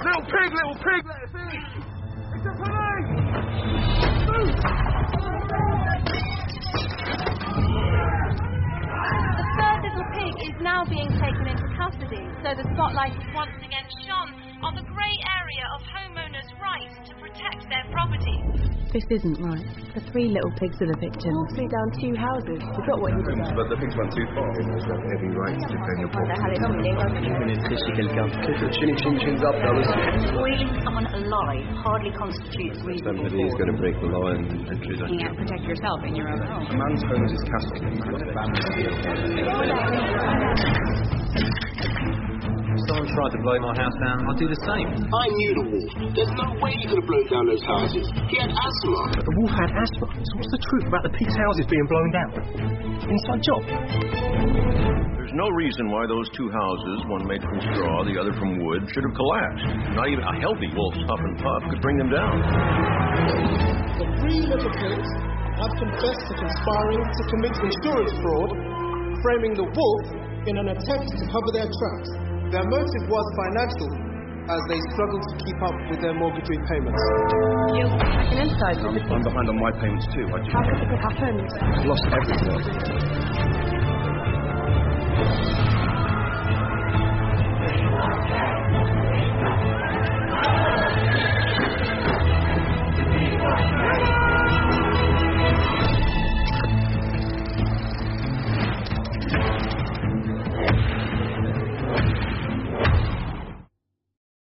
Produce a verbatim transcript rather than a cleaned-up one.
Little pig, little pig, let us in! It's the police! Move! The third little pig is now being taken into custody, so the spotlight is once again shone on the grey area of homeowners' rights to protect their property. This isn't right. The three little pigs are the victims. You blew down two houses. You got what you deserve. But the pigs went too far. There's a heavy right to defend your property. Chinny chin chins up, fellas. Boiling someone alive hardly constitutes reasonable Somebody is going to break the law and intrude on You you. can't protect yourself in your own home. A man's home is his castle. If someone tried to blow my house down, I'd do the same. I knew the wolf. There's no way he could have blown down those houses. He had asthma. But the wolf had asthma. So what's the truth about the pigs' houses being blown down? Inside job. There's no reason why those two houses, one made from straw, the other from wood, should have collapsed. Not even a healthy wolf's huff and puff could bring them down. The three little pigs have confessed to conspiring to commit insurance fraud, framing the wolf in an attempt to cover their tracks. Their motive was financial, as they struggled to keep up with their mortgage repayments. You I can emphasise I'm, I'm behind on my payments too. I just how could it have happened? lost everything.